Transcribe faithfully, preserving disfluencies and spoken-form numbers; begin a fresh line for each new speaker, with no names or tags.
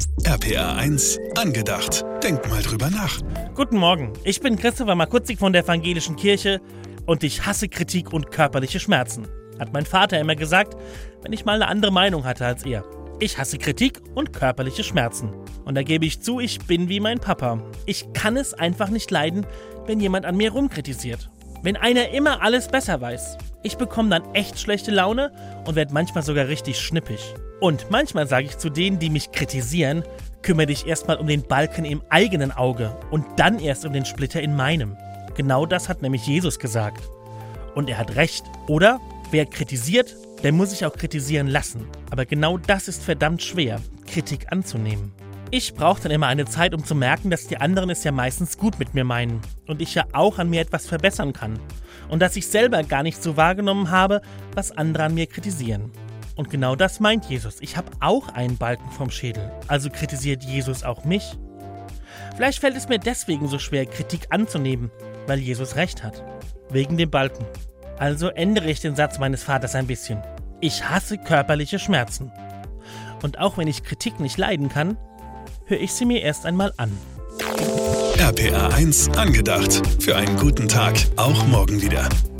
R P R eins angedacht. Denk mal drüber nach.
Guten Morgen, ich bin Christopher Markutzig von der Evangelischen Kirche und ich hasse Kritik und körperliche Schmerzen. Hat mein Vater immer gesagt, wenn ich mal eine andere Meinung hatte als er. Ich hasse Kritik und körperliche Schmerzen. Und da gebe ich zu, ich bin wie mein Papa. Ich kann es einfach nicht leiden, wenn jemand an mir rumkritisiert. Wenn einer immer alles besser weiß. Ich bekomme dann echt schlechte Laune und werde manchmal sogar richtig schnippig. Und manchmal sage ich zu denen, die mich kritisieren, kümmere dich erstmal um den Balken im eigenen Auge und dann erst um den Splitter in meinem. Genau das hat nämlich Jesus gesagt. Und er hat recht, oder? Wer kritisiert, der muss sich auch kritisieren lassen. Aber genau das ist verdammt schwer, Kritik anzunehmen. Ich brauche dann immer eine Zeit, um zu merken, dass die anderen es ja meistens gut mit mir meinen und ich ja auch an mir etwas verbessern kann. Und dass ich selber gar nicht so wahrgenommen habe, was andere an mir kritisieren. Und genau das meint Jesus. Ich habe auch einen Balken vom Schädel. Also kritisiert Jesus auch mich? Vielleicht fällt es mir deswegen so schwer, Kritik anzunehmen, weil Jesus recht hat. Wegen dem Balken. Also ändere ich den Satz meines Vaters ein bisschen. Ich hasse körperliche Schmerzen. Und auch wenn ich Kritik nicht leiden kann, höre ich sie mir erst einmal an.
R P R eins angedacht. Für einen guten Tag, auch morgen wieder.